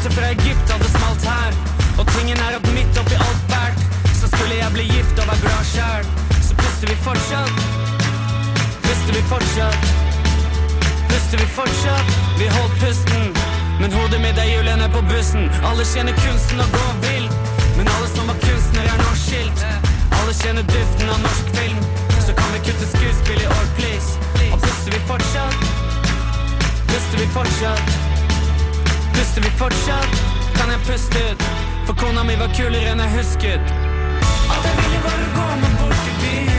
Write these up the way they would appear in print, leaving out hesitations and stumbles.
Masse fra Egypt hadde smalt her. Og tingen at midt oppi alt fælt så skulle jeg bli gift og være glad selv. Så puster vi fortsatt. Puster vi fortsatt. Puster vi fortsatt. Vi holdt pusten. Men hodet mitt hjulene på bussen. Alle kjenner kunsten og går vill. Men alle som var kunstner nå skilt. Alle kjenner duften av norsk film. Så kan vi kutte skuespill i år, please. Og puster vi fortsatt. Puster vi fortsatt. Puster vi fortsatt. Kan jeg puste ut? For kona mi var kulere enn jeg husket. Alt jeg ville var å gå meg bort i byen.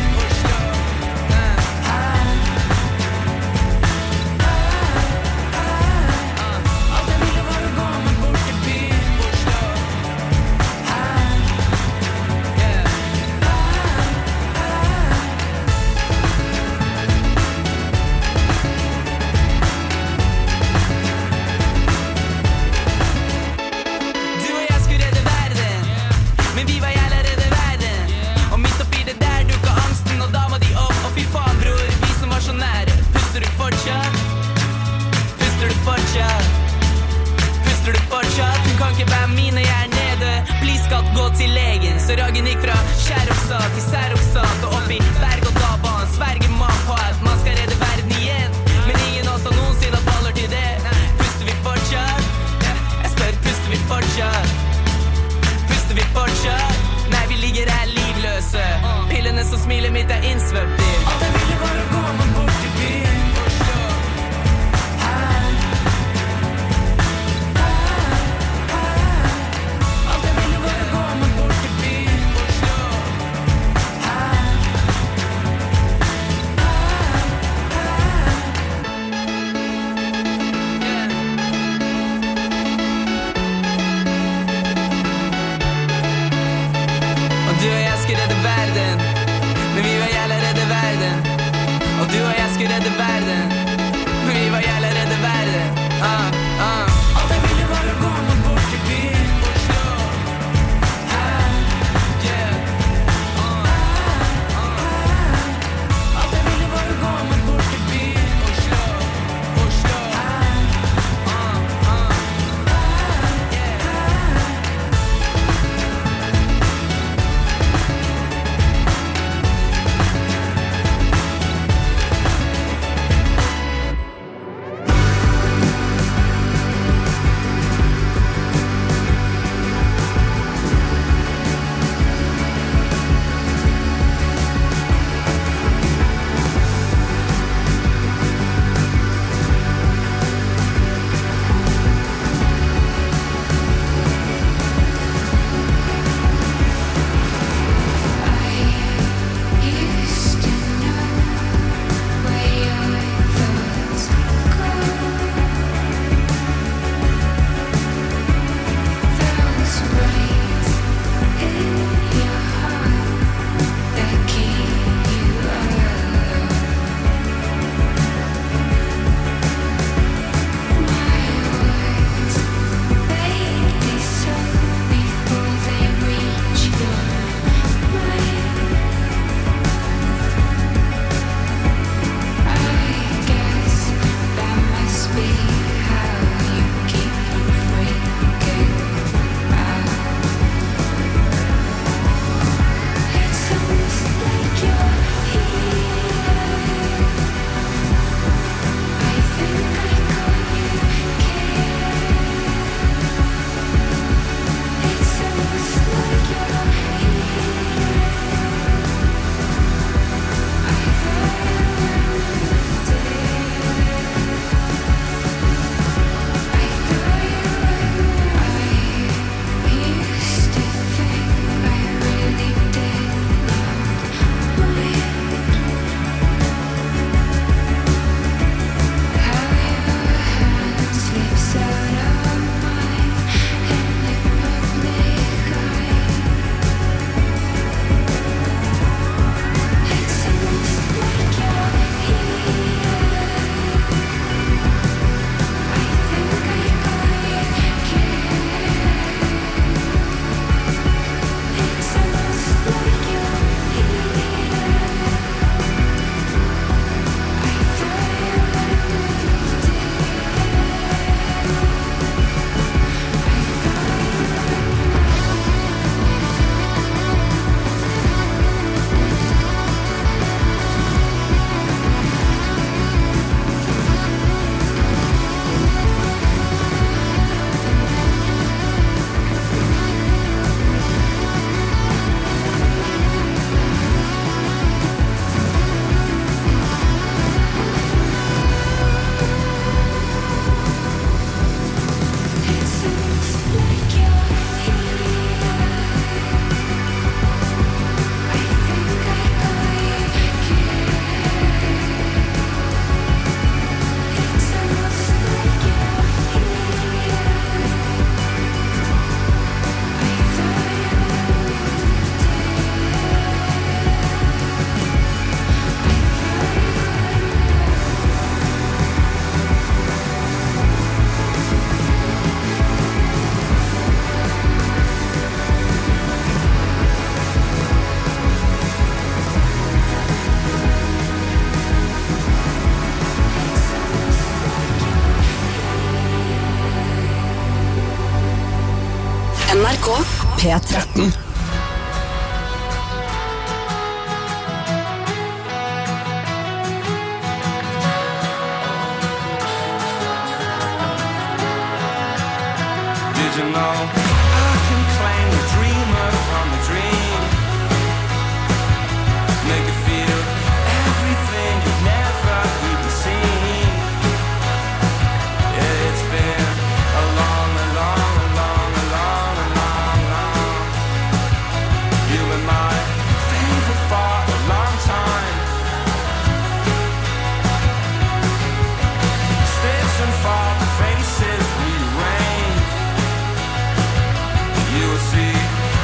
Puster du fortsatt? Du kan ikke være mine, jeg nede. Bli skatt, gå til legen. Så ragen gikk fra skjæroppsat til særoppsat. Og opp i berg og dalbanen sverger man på at man skal redde verden igjen. Men ingen av oss har noensinne baller til det. Puster vi fortsatt? Jeg spør, puster vi fortsatt? Puster vi fortsatt? Nei, vi ligger her livløse. Pillene som smiler mitt innsvøpt i. Alt jeg ville var å gå meg bort i byen. Du og jeg skal redde verden, men vi var jævla redde verden. NRK P13. Did you know I can claim the dreamer from the dream? Make you feel everything you've never even seen. Yeah, it's been a long, a long, a long, a long, a long, long. You were my favorite for a long time. Stitching for the faces we arranged. You will see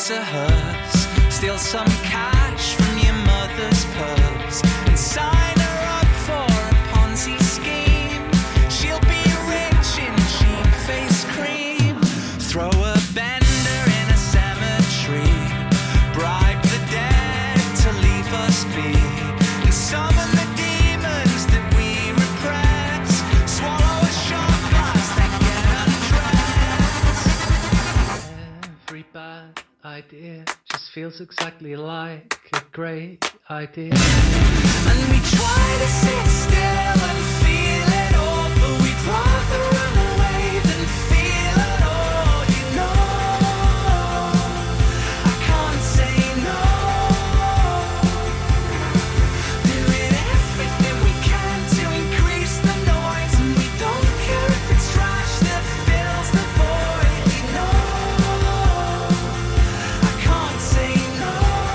a hearse, steal some cash from your mother's purse, and sign her up for a Ponzi scheme. She'll be rich in cheap face cream. Throw a bender in a cemetery, bribe the dead to leave us be, and summon the demons that we repress. Swallow a shot glass that get undressed. Every bad idea just feels exactly like a great idea. And we try to sit still and feel it all, but we'd rather run away than feel it all, you know. I can't say no. Doing everything we can to increase the noise, and we don't care if it's trash that fills the void, you know. I can't say no.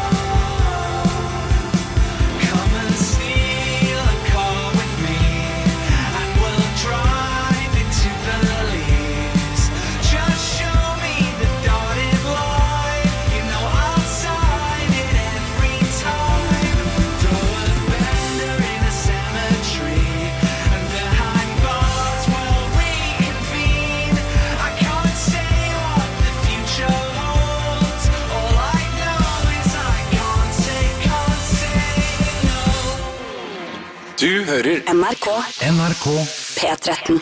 Come and steal a car with me, and we'll drive into the leaves. Just show me the dotted line, you know I'll sign it every time. Throw a bender in a cemetery, and behind bars we'll reconvene. I can't say what the future holds. All I know is I can't say no. Du hører NRK NRK P13.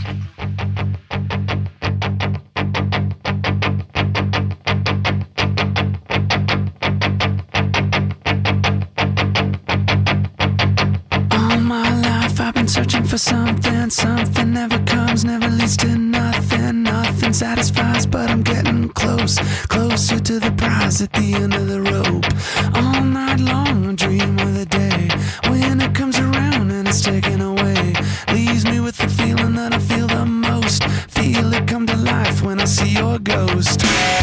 All my life I've been searching for something. Something never comes, never leads to nothing. Nothing satisfies, but I'm getting close. Closer to the prize at the end of the rope. All night long I dream of the day when it comes around and it's taken away. Leaves me with the feeling that I feel the most. Feel it come to life when I see your ghost.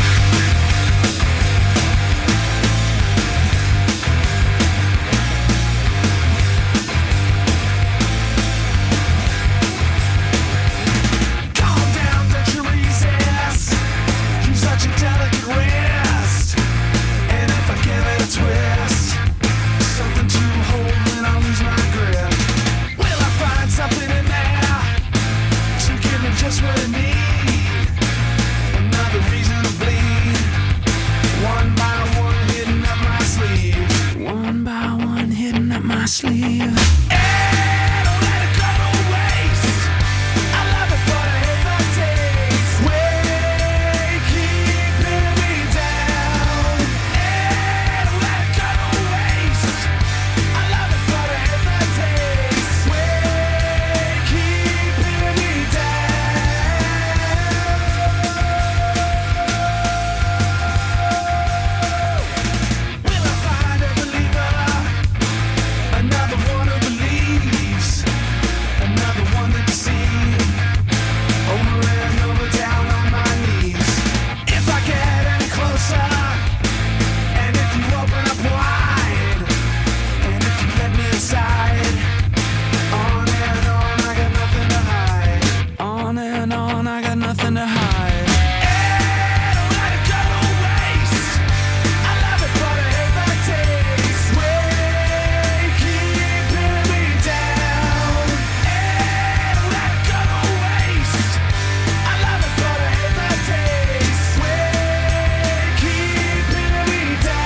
Calm down, don't you resist. You're such a delicate wrist. And if I give it a twist, something to hold when I lose my grip. Will I find something in there to give me just what I need? Another reason to bleed. One by one hidden up my sleeve. One by one hidden up my sleeve. Hey, don't let it go to waste. I love it, but I hate the taste. Way keeping me down. Hey, don't let it go to waste. I love it, but I hate the taste. Way keeping me down. Will I find a believer? Another one who believes. Another one that deceives. Over and over down on my knees. If I get any closer, and if you open up wide, and if you let me inside, on and on, I got nothing to hide. On and on, I got nothing to hide. Hey, don't let it go to waste. I love it, but I hate the taste. Way keeping me down. Hey, don't let it go to waste. I love it, but I hate the taste. Way keeping me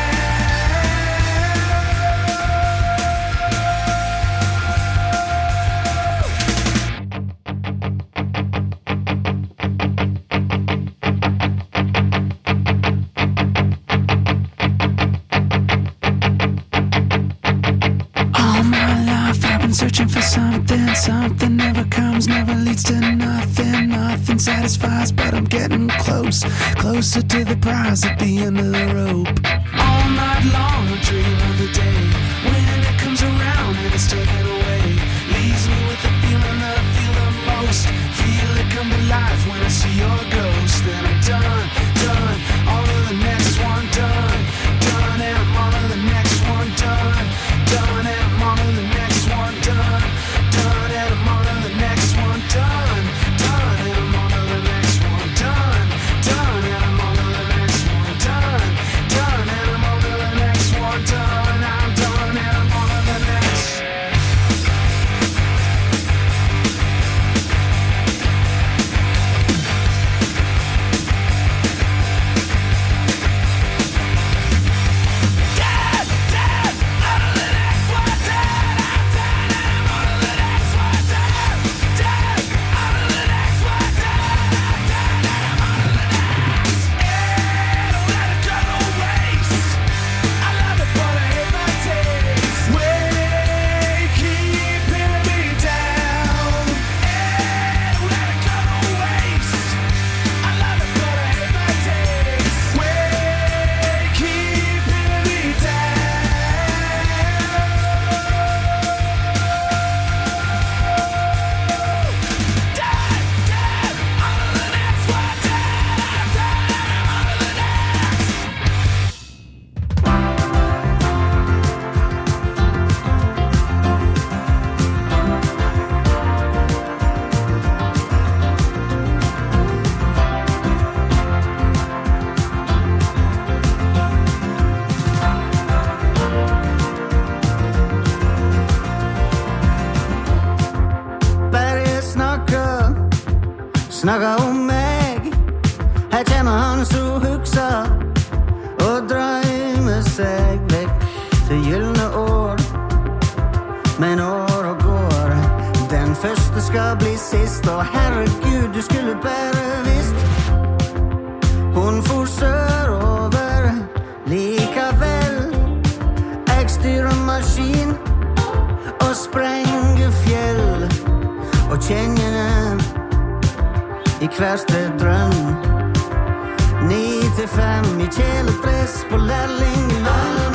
All my life I've been searching for something. Something never comes, never leads to nothing. Nothing satisfies, but I'm getting close. Closer to the prize at the end of the rope. All night long I dream of the day when it comes around and it's taken away. Leaves me with the feeling that I feel the most. Feel it come to life when I see your ghost. Then I'm done, done. All of the next one done. Done and I'm on to the next one done. Done and I'm on to the next one done. Done and I'm on to the next one done. Done and I'm on to the next one done. Done and I'm on to the next one done. så hugsa og drømme seg vekk til gyllene år. Men år og går, den første skal bli sist, og herregud, du skulle bare visst. Hun for sørover likevel. Jeg styrer maskin og sprenger fjell, og kjenner den i hverste drøm. 9-5 i kjeledress på lærlinglønn.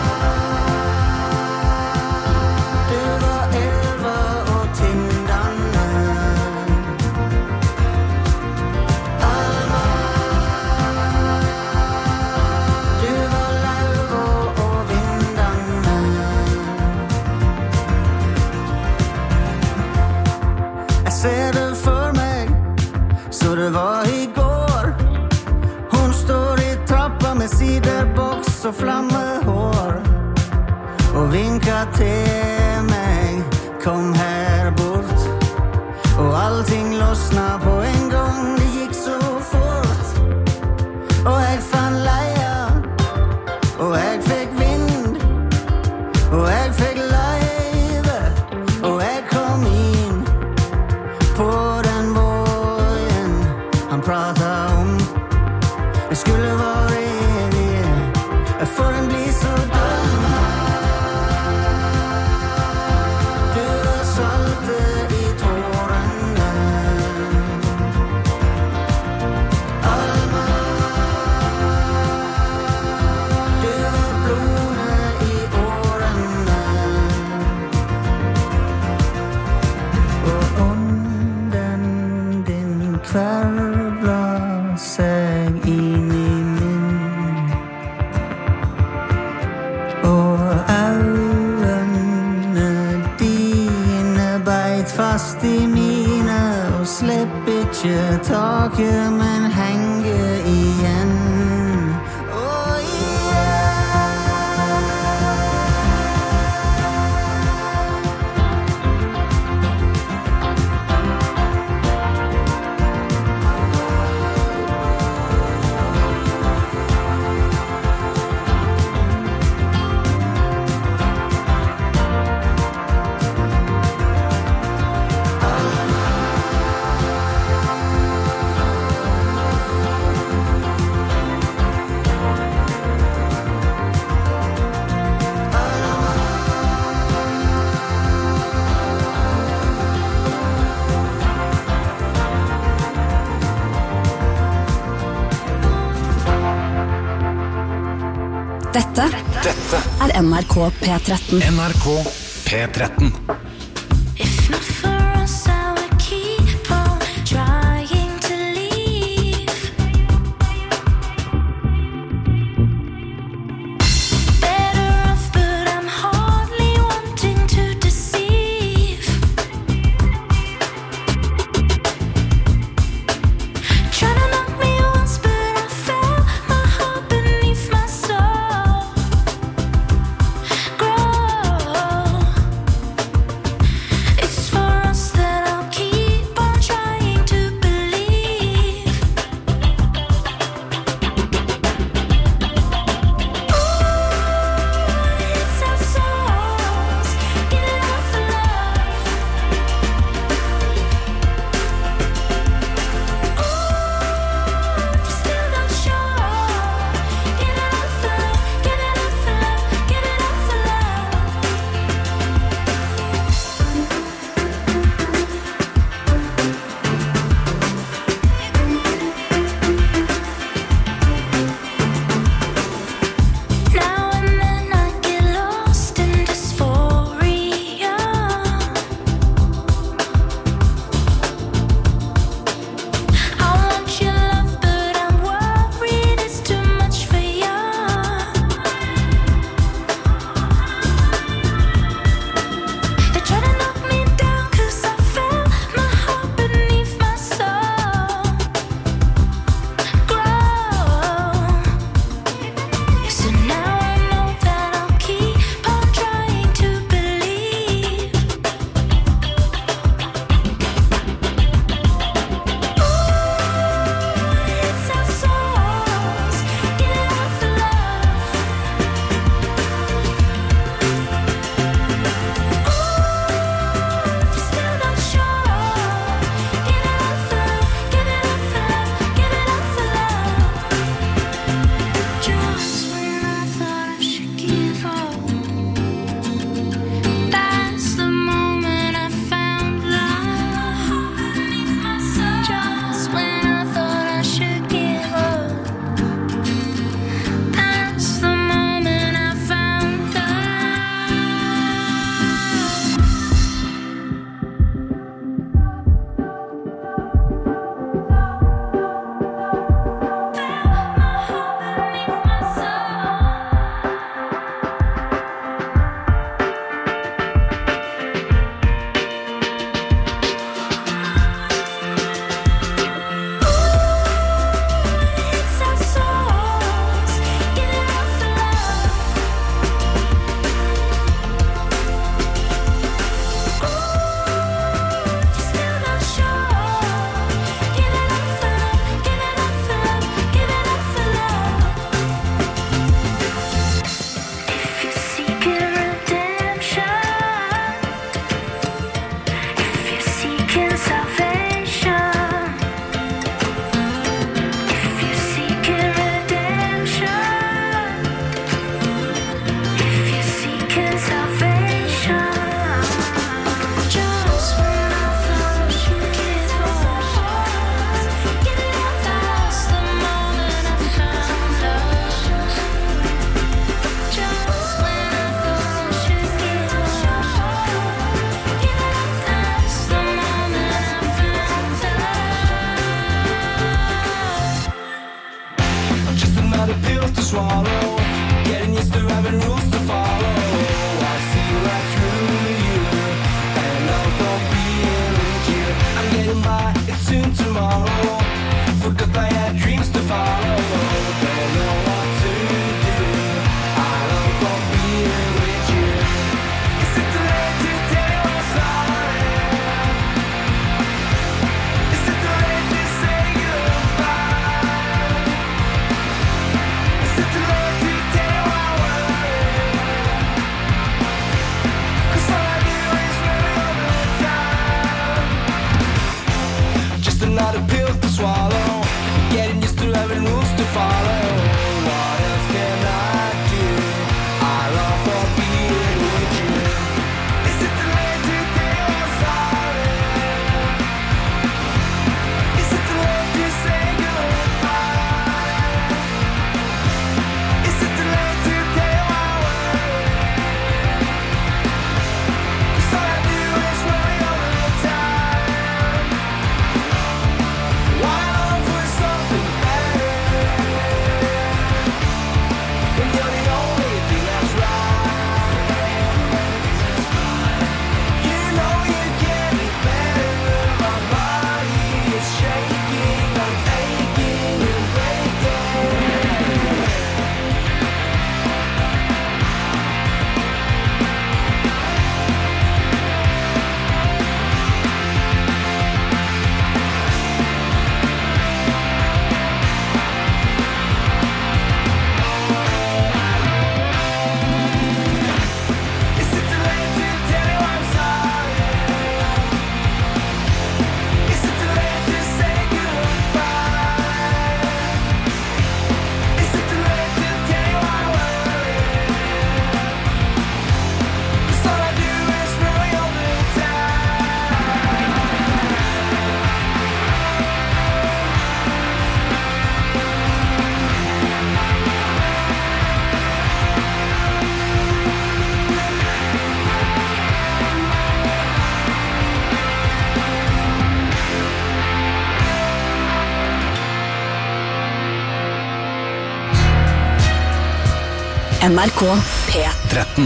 Du var 11 og tindene. Alma, du var lauv og vindene. Jeg ser det for meg, så det var i går. Hun står i trappa med siderboks og flammehår, og vinker til meg, kom her bort. Og allting losna på en gang, det gikk så fort. Og jeg fann leia, og jeg fikk vind, og jeg fikk leive, og jeg kom inn på den vågen han pratet om. Det skulle være evig, for den blir så døm. Du var salte i tårene. Alma, du var blodene i årene. Og ånden din kvervla seg inn i min, og øynene dine beit fast i mine, og slipp ikke taket, men henger igjen. Og igjen. Dette er NRK P13. NRK P13. If not for us, I would keep on trying to leave. Better off, but I'm hardly wanting to deceive. Trying to knock me once, but I felt my heart beneath my soul grow. Just another pill to swallow. Getting used to having rules to follow. I see right through you, and I'm for being with you. I'm getting by, it's soon tomorrow. Forgot I had dreams to follow. Don't know what to do. I long for being with you. Is it too late to tell you I'm sorry? Is it too late to say goodbye? Is it too late to tell you I worry? 'Cause all I do is worry all the time. Just another pill to swallow. Getting used to having rules to follow. What else can I do? I long for being with you. Is it too late to tell you I'm sorry? Is it too late to say goodbye? Is it too late to tell you I worry? 'Cause all I do is worry all the time. Why long for something better when you're the only thing that's right? You know you can be better. My body is shaking, I'm aching and breaking. Is it too late to tell you I'm sorry? Is it too late to say goodbye? Is it too late to tell you I worry? 'Cause all I do is worry all the time. NRK P13.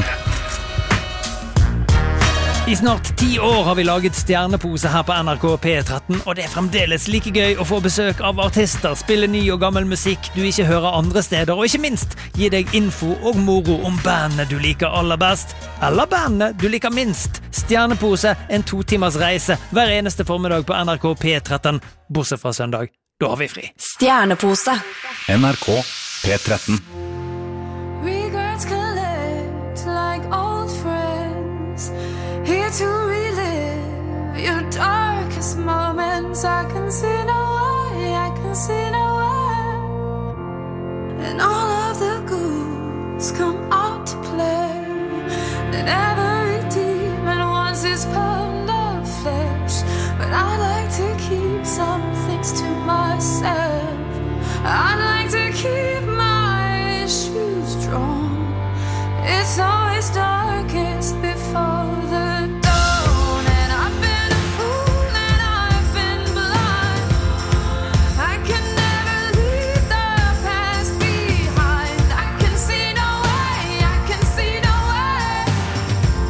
I snart 10 år har vi laget Stjernepose her på NRK P13, og det er fremdeles like gøy å få besøk av artister, spille ny og gammel musikk du ikke hører andre steder, og ikke minst gi deg info og moro om bandene du liker aller best, eller bandene du liker minst. Stjernepose, en 2 timers reise hver eneste formiddag på NRK P13, bortsett fra søndag. Da har vi fri. Stjernepose. NRK P13. Regrets collect like old friends, here to relive your darkest moments. I can see no way, I can see no way. And all of the ghouls come out to play. And every demon wants his pound of flesh. But I like to keep some things to myself. I'd like to keep my shoes drawn. It's always darkest before the dawn. And I've been a fool and I've been blind. I can never leave the past behind. I can see no way, I can see no way.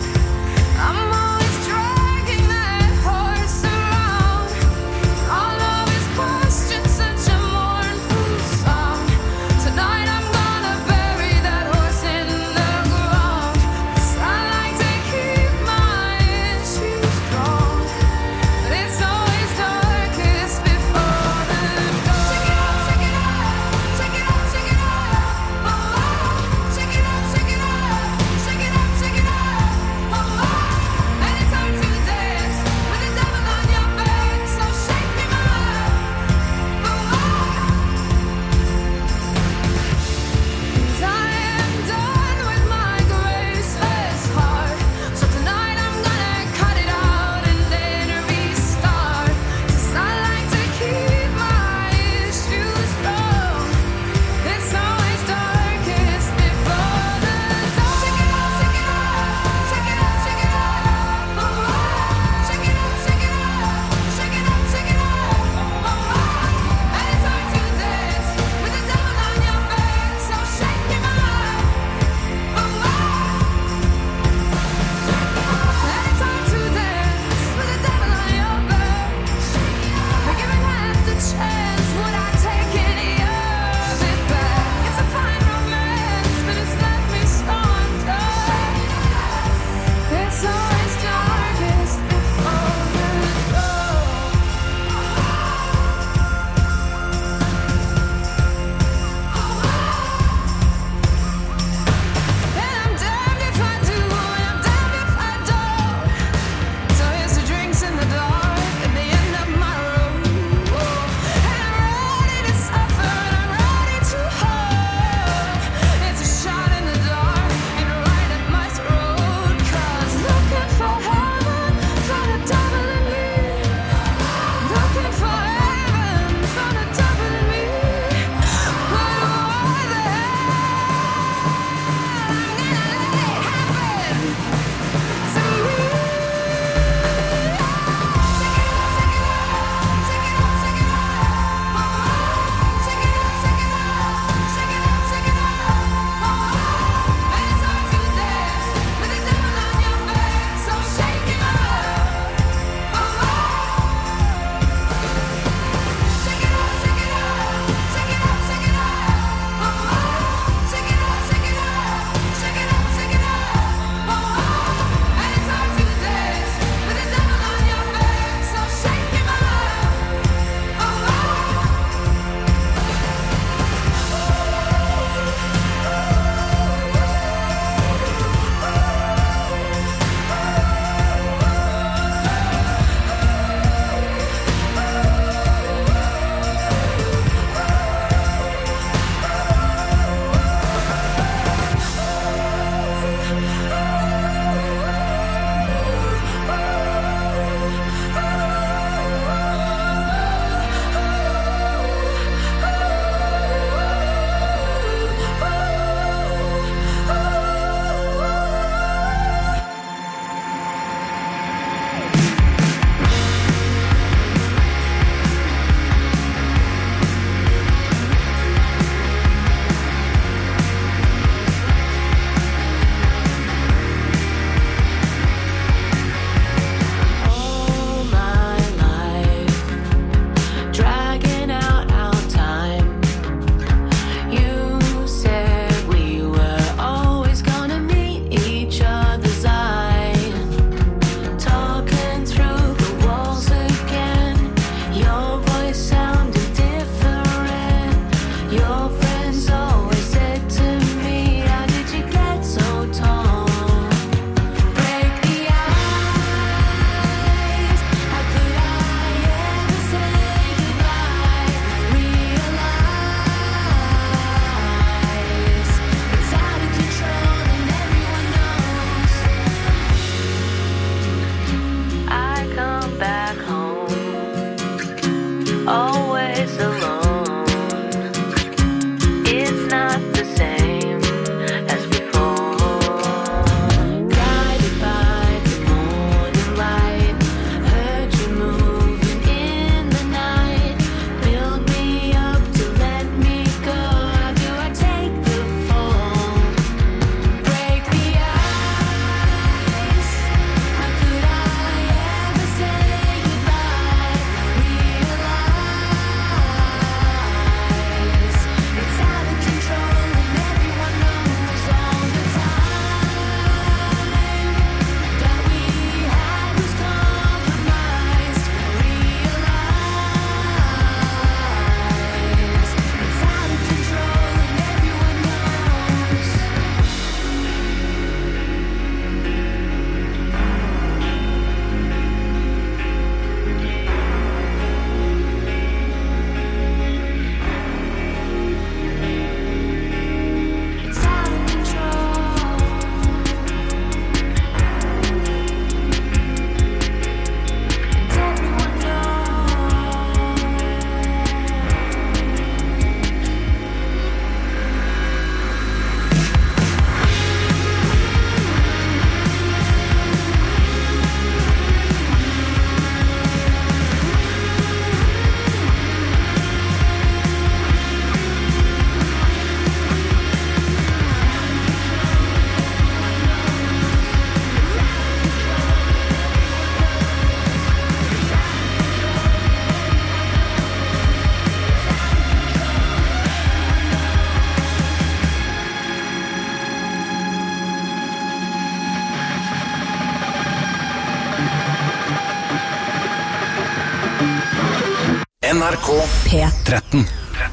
NRK P13.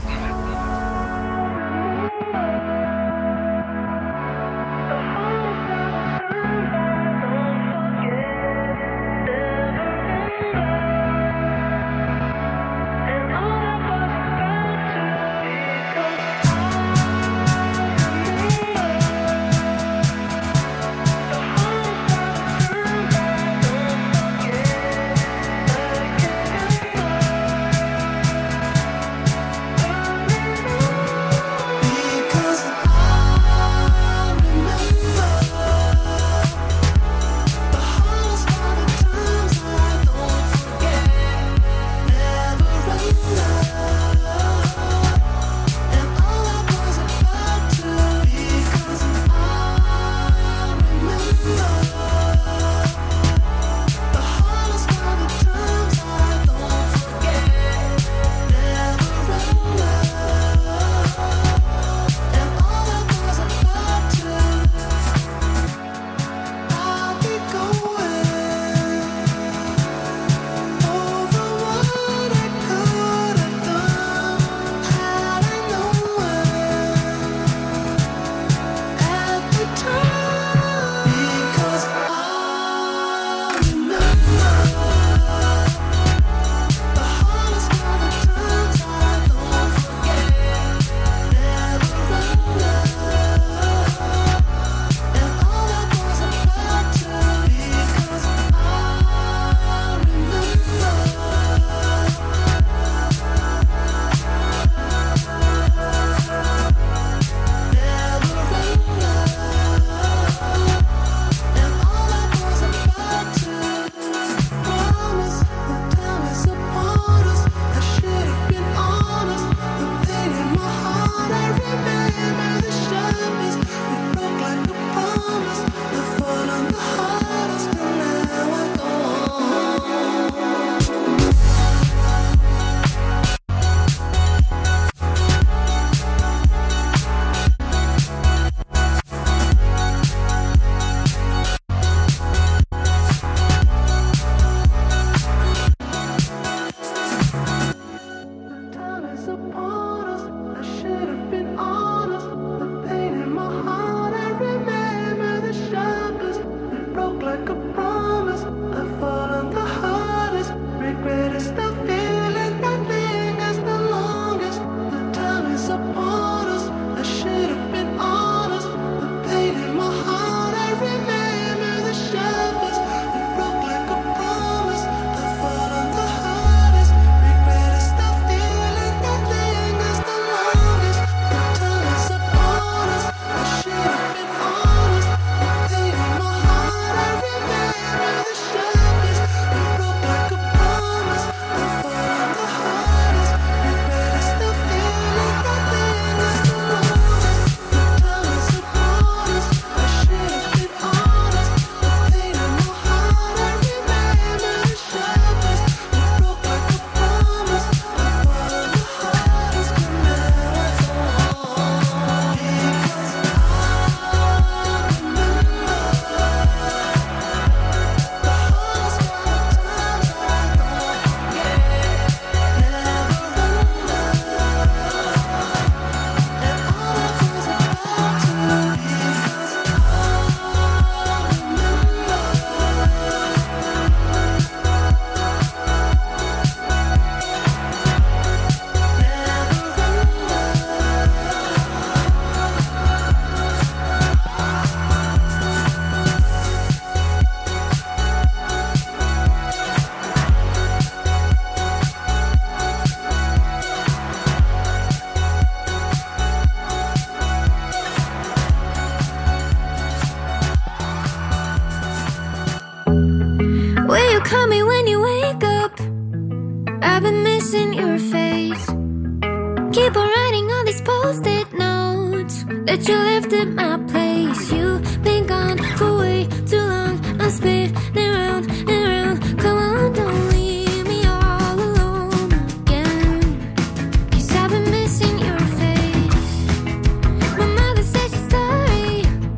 Call me when you wake up. I've been missing your face. Keep on writing all these post-it notes that you left at my place. You've been gone for way too long. I'm spinning round and round. Come on, don't leave me all alone again. 'Cause I've been missing your face. My mother says she's sorry.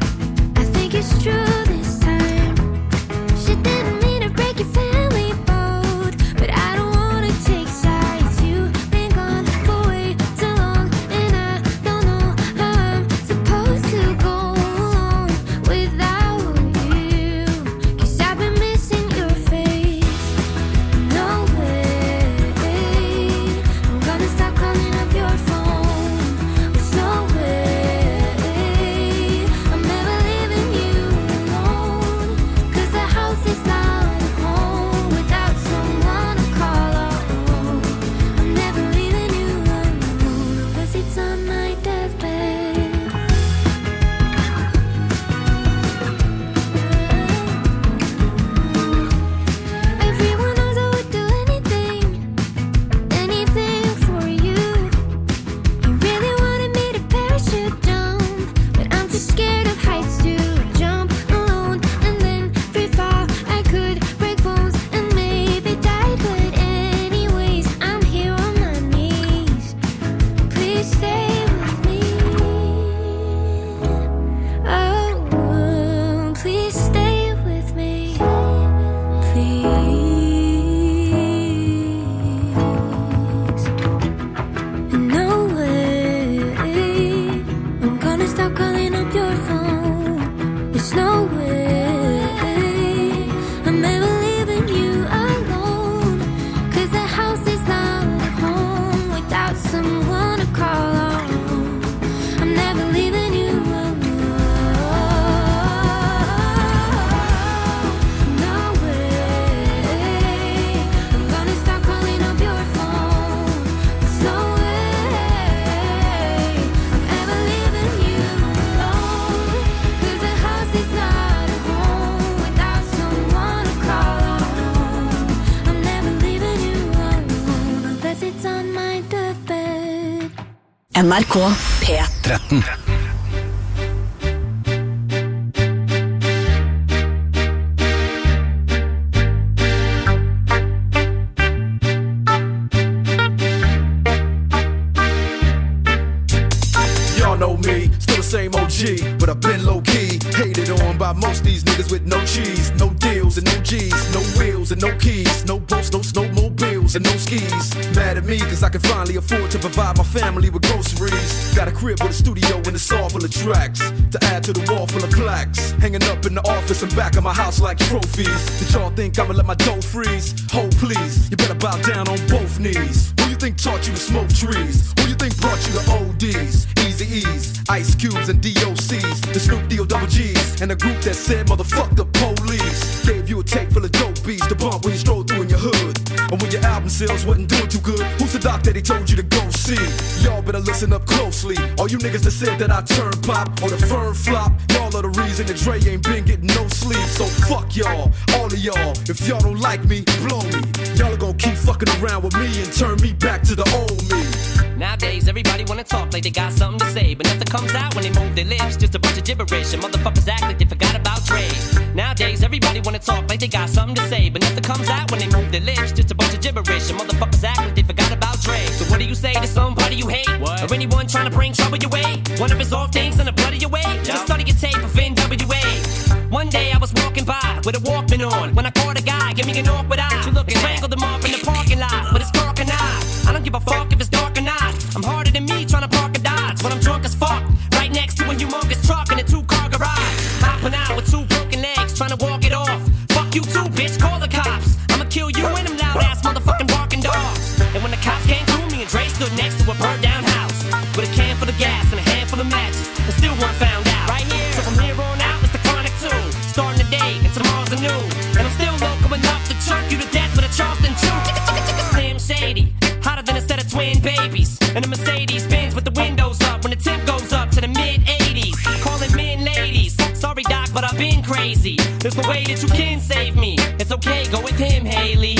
I think it's true this time. She didn't mean to break your family boat, but I don't wanna take sides. You've NRK P13. Y'all know me, still the same OG, but I've been low-key. Hated on by most these niggas with no cheese, no deals and no G's, no wheels and no keys, no boats, no snowmobiles and no skis. Mad at me cause I can finally afford to provide my family with groceries. Got a crib with a studio and it's all full of tracks, to add to the wall full of plaques, hanging up in the office and back of my house like trophies. Did y'all think I'ma let my dough freeze? Ho please, you better bow down on both knees. Who you think taught you to smoke trees? Who you think brought you to ODs, Easy E's, Ice Cubes and DOCs, the Snoop D-O double G's, and a group that said motherfuck the police. Gave you a tape full of dope beats to bump when you stroll through in your hood, and when your album sales wasn't doing too good, who's the doc that he told you to go see? Y'all better listen up closely. All you niggas that said that I turn pop or the firm flop, y'all are the reason that Dre ain't been getting no sleep. So fuck y'all, all of y'all. If y'all don't like me, blow me. Y'all are gonna keep fucking around with me and turn me back to the old me. Nowadays, everybody wanna talk like they got something to say, but nothing comes out when they move their lips. Just a bunch of gibberish, and motherfuckers act like they forgot about Dre. Nowadays, everybody wanna talk like they got something to say, but nothing comes out when they move their lips. Just a bunch of gibberish, and motherfuckers act like they forgot about Dre. So what do you say to somebody you hate? What? Or anyone trying to bring trouble your way? One of his off things in the blood of your way? Just study your tape of NWA. One day I was walking by with a Walkman on, when I caught a guy, give me an awkward eye. And strangled him up in the parking lot with his dark and I don't give a fuck if it's dark or not. I'm harder than me trying to park a Dodge when I'm drunk as fuck, right next to a humongous truck in a 2-car garage. Hopping out with 2 broken legs, trying to walk it off. Fuck you too, bitch, call the cops. I'ma kill you and them loud ass motherfucking barking dogs. And when the cops came through, me and Dre stood next to a burned down house with a can full of gas and a handful of matches, and still weren't found out. Right here, so from here on out, it's the Chronic 2, starting the day and tomorrow's a new. And I'm still local enough to choke you to death with a Charleston chew. Slim Shady, hotter than a set of twin babies, and a Mercedes Benz with the windows up when the temp goes up to the mid-80s. Calling men ladies, sorry doc, but I've been crazy. There's no way that you can save me. It's okay, go with him, Haley.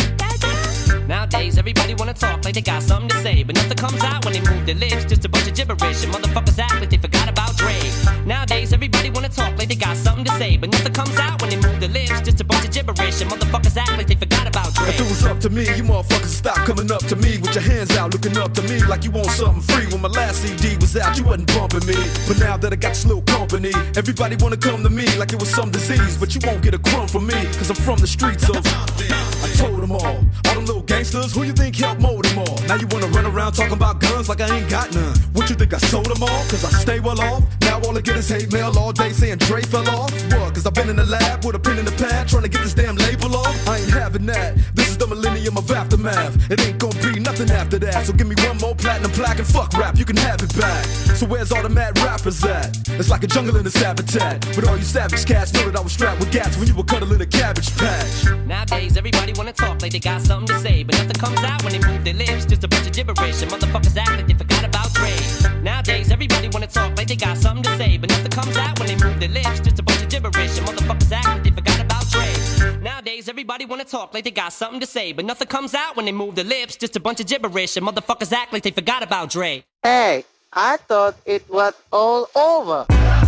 Nowadays, everybody wanna talk like they got something to say, but nothing comes out when they move their lips. Just a bunch of gibberish, and motherfuckers act like they forgot about Dre. Nowadays, everybody wanna talk like they got something to say, but nothing comes out when they move their lips. Just a bunch of gibberish, and motherfuckers act like they forgot about Dre. If it was up to me, you motherfuckers stop coming up to me with your hands out, looking up to me like you want something free. When my last CD was out, you wasn't bumping me, but now that I got this little company, everybody wanna come to me like it was some disease, but you won't get a crumb from me, cause I'm from the streets of I told them all them little gangsters, who you think helped mold them all? Now you wanna run around talking about guns like I ain't got none. What you think I sold them all? Cause I stay well off. Now all I get is hate mail all day saying Dre fell off. What? Cause I've been in the lab with a pen in the pad trying to get this damn label off. I ain't having that. This is the millennium of aftermath. It ain't gonna be nothing after that. So give me one more platinum plaque and fuck rap, you can have it back. So where's all the mad rappers at? It's like a jungle in this habitat. But all you savage cats know that I was strapped with gas when you were cuddling a cabbage patch. Nowadays, everybody wanna talk like they got something to say, but nothing comes out when they move their lips. Just a bunch of gibberish, and motherfuckers act like they forgot about Dre. Nowadays, everybody wanna talk like they got something to say, but nothing comes out when they move their lips. Just a bunch of gibberish, and motherfuckers act like they forgot about Dre. Nowadays, everybody wanna talk like they got something to say, but nothing comes out when they move their lips. Just a bunch of gibberish, and motherfuckers act like they forgot about Dre. Hey, I thought it was all over.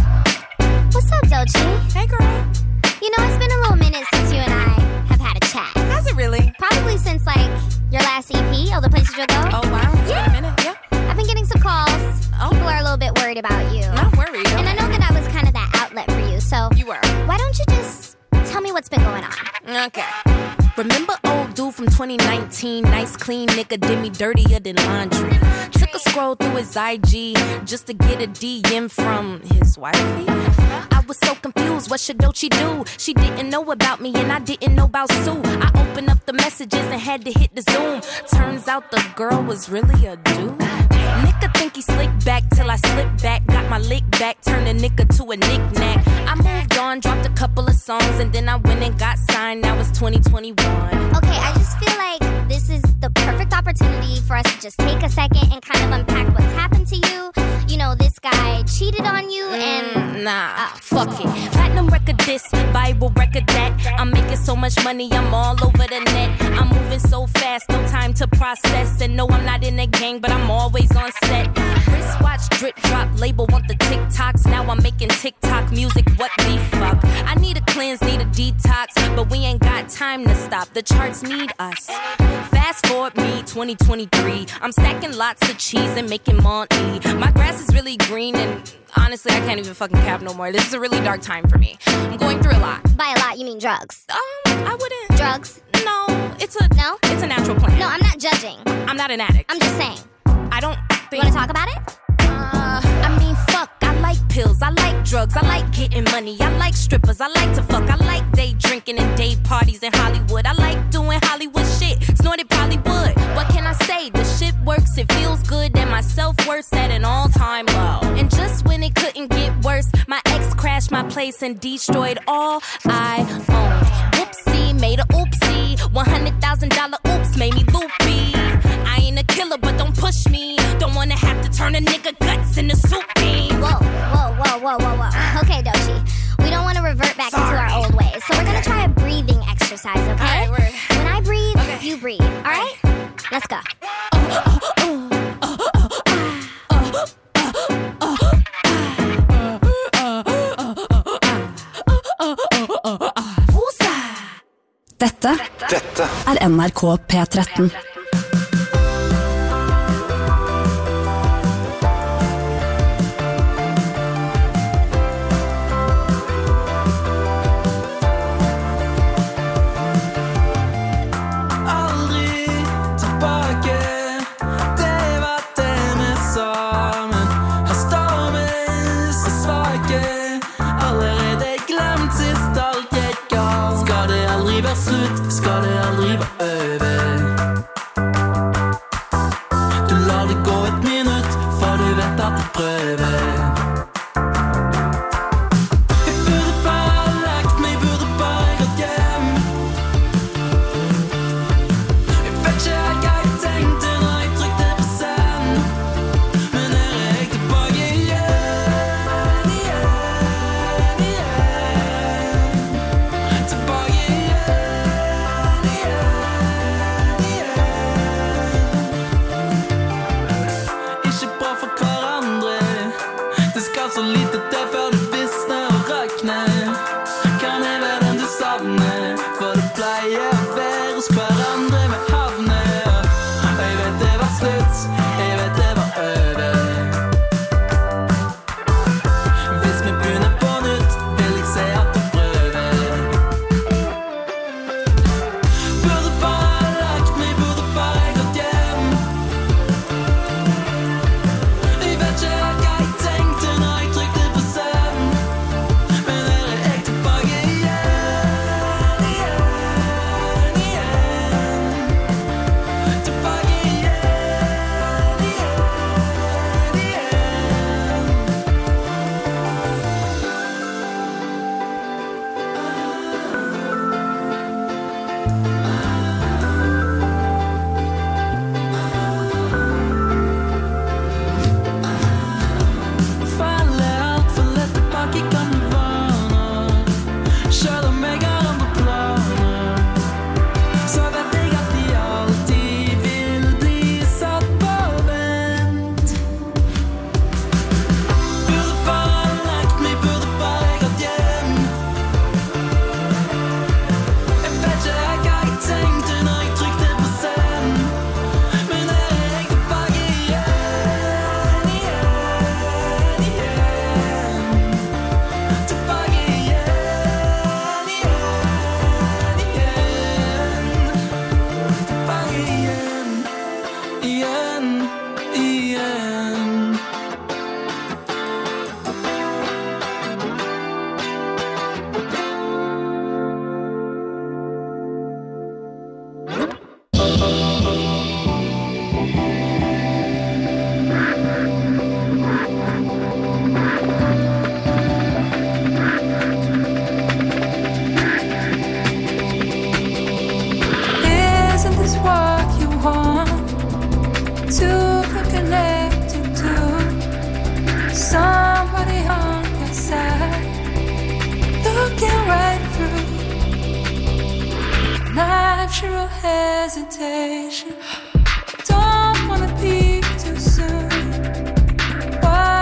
What's up, Doechii? Hey, girl. You know, it's been a little minute since you and I have had a chat. Has it really? Probably since, like, your last EP, All the Places You'll Go. Oh, wow. It's been a minute, yeah. I've been getting some calls. Oh. People are a little bit worried about you. Not worried. And I know that I was kind of that outlet for you, so... You were. Why don't you just tell me what's been going on? Okay. Remember old dude from 2019? Nice, clean nigga did me dirtier than laundry. Took a scroll through his IG just to get a DM from his wifey. I was so confused, what should Doechii do? She didn't know about me and I didn't know about Sue. I opened up the messages and had to hit the Zoom. Turns out the girl was really a dude. Nigga think he slick back till I slip back. Got my lick back, turned a nigga to a knick-knack. I moved on, dropped a couple of songs, and then I went and got signed. Now it's 2021. Okay, I just feel like this is the perfect opportunity for us to just take a second and kind of unpack what's happened to you. You know, this guy cheated on you and... Nah, fuck it. Platinum record this, Bible record that. I'm making so much money, I'm all over the net. I'm moving so fast, no time to process. And no, I'm not in a gang, but I'm always on set. Wristwatch drip drop label want the TikToks. Now I'm making TikTok music, what the fuck? I need a cleanse, need a detox, but we ain't got time to stop. The charts need us. Fast forward me, 2023. I'm stacking lots of cheese and making money. My grass is really green and honestly, I can't even fucking cap no more. This is a really dark time for me. I'm going through a lot. By a lot, you mean drugs? I wouldn't. Drugs? No, it's a natural plant. No, I'm not judging. I'm not an addict. I'm just saying. I don't think... You want to talk about it? I mean, fuck, I like pills, I like drugs, I like getting money, I like strippers, I like to fuck, I like day drinking and day parties in Hollywood, I like doing Hollywood shit, snorted Bollywood. What can I say? The shit works, it feels good, and my self-worth's at an all-time low. And just when it couldn't get worse, my ex crashed my place and destroyed all I owned. Whoopsie, made a oopsie, $100,000 oops made me loopy. I ain't a killer, but don't push me. Don't wanna have to turn a nigga guts into soup beans. Whoa. Okay, Doechii. We don't want to revert back into our old ways, so we're gonna try a breathing exercise, okay? All right, when I breathe, you breathe. All right? Let's go. Dette er NRK P13. Skal det aldri være over? Du lar det gå et minutt, for du vet at du prøver. Jeg burde bare lagt meg, burde bare gått hjem. Jeg vet ikke hva jeg tenkte når jeg trykte på send, men her er jeg tilbake igjen. Tilbake igjen. Så lite til før du visner og rakner. Kan jeg være den du savner? For det pleier å være hos hverandre med havner. Jeg vet det var slutt, jeg vet det var over. Hvis vi begynner på nytt, vil jeg se at du prøver. Burde bare lagt meg, burde bare gått hjem. Jeg vet ikke hva jeg tenkte når jeg trykte på send, men her er jeg tilbake igjen. Tilbake igjen. Faller alt for lett tilbake, kan det være nå? Selv om jeg har andre planer, så vet jeg at de alltid vil bli satt på vent. Burde bare lagt meg, burde bare gått hjem. Jeg vet ikke hva jeg tenkte når jeg trykte på send, men her er jeg tilbake igjen. Tilbake igjen. Tilbake igjen. Isn't this what you want? To be connected to somebody on your side, looking right through natural hesitation. Don't wanna peak too soon. Why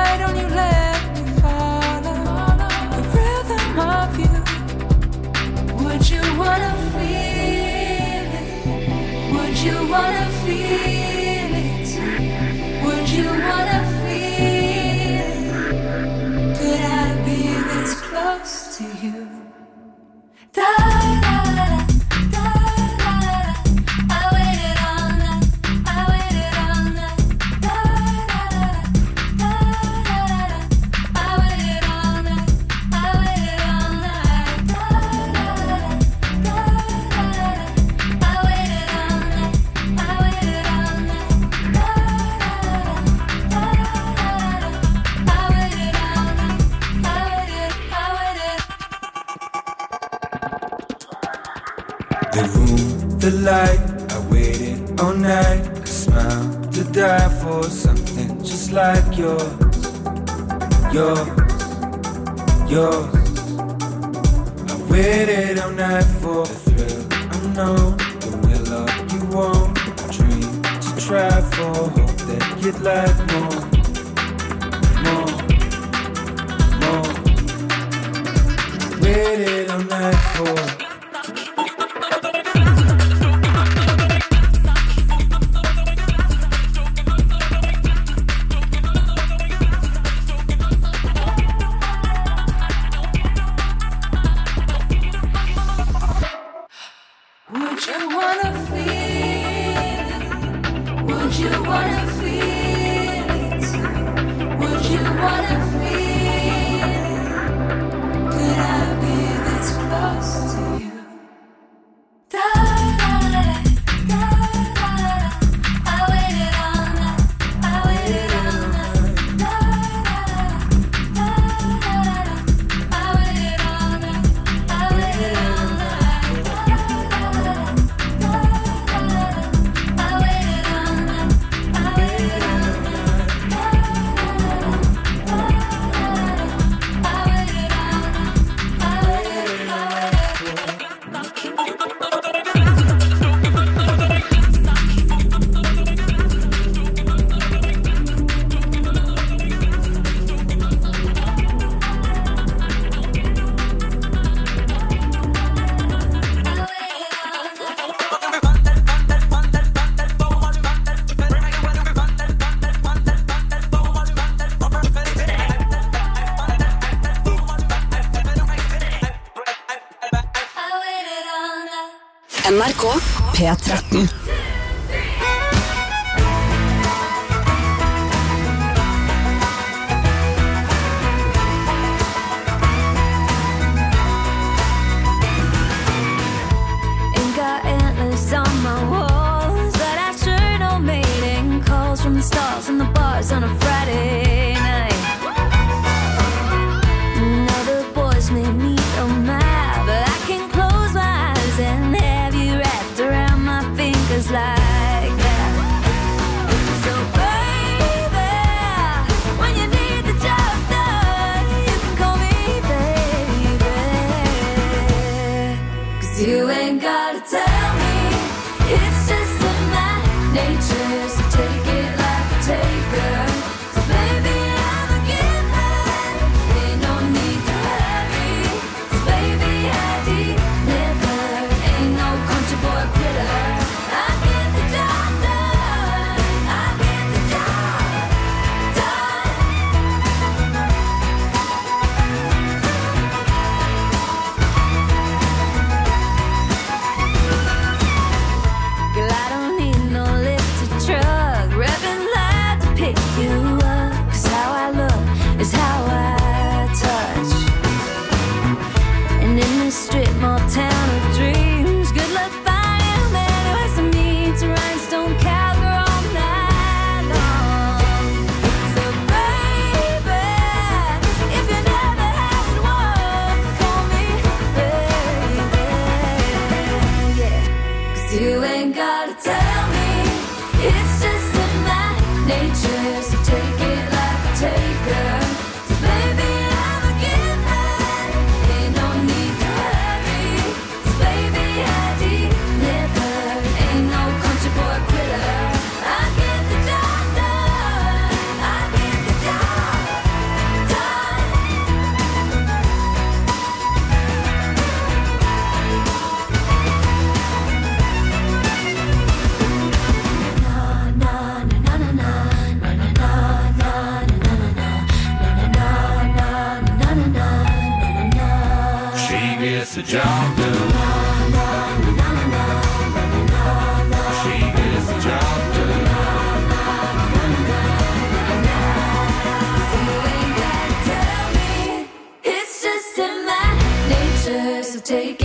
to you. Da-da-da-da, da-da-da-da. I waited all night, I waited all night. Da-da-da-da, da-da-da-da. I waited all night, I waited all night. Da-da-da-da, da-da-da-da. I waited all night, I waited all night. The room, the light, I waited all night. A smile to die for, something just like yours. Yours, yours. I waited all night for the thrill unknown. The will of you won't. A dream to try for, hope that you'd like more. More, more. Waited all night for. Would you wanna feel it? Would you wanna feel it? Would you wanna feel it? Could I be this close to you? Da-da-da-da, da-da-da-da. I waited all night, I waited all night. Da-da-da-da, da-da-da-da. I waited all night, I waited all night. NRK P13. Ain't got antlers on my walls, but I sure don't mating calls from the stars and the bars on a Friday night. Now the boys may meet on my, but I can close my eyes and have you wrapped around my fingers like that. So baby, when you need the job done, you can call me baby. 'Cause you ain't gotta tell me, it's just in my nature, so take it like a taker. 'Cause baby, I'm a giver, ain't no need to hurry. 'Cause baby, I deliver, ain't no country boy quitter. I get the job done, I get the job done. Girl, I don't need no lifted truck, revving loud to pick you up. 'Cause how I look is how I touch. And in this strip mall town of dreams, good luck finding a man who has to meet a rhinestone cowgirl all night long. So baby, if you never had one, call me baby, yeah. 'Cause you ain't gotta tell me, it's just in my nature, so take it like a taker. 'Cause baby, I'm a giver, ain't no need to hurry. gets the job done. She gets the job done. So you ain't gotta tell me, it's just in my nature. So take